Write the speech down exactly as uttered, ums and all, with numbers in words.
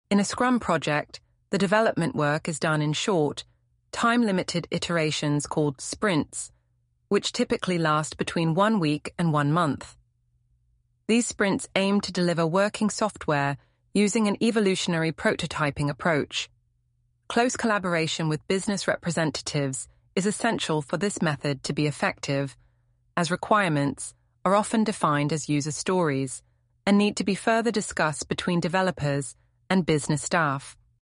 In a Scrum project, the development work is done in short, time-limited iterations called sprints, which typically last between one week and one month. These sprints aim to deliver working software using an evolutionary prototyping approach. Close collaboration with business representatives is essential for this method to be effective, as requirements are often defined as user stories and need to be further discussed between developers and business staff.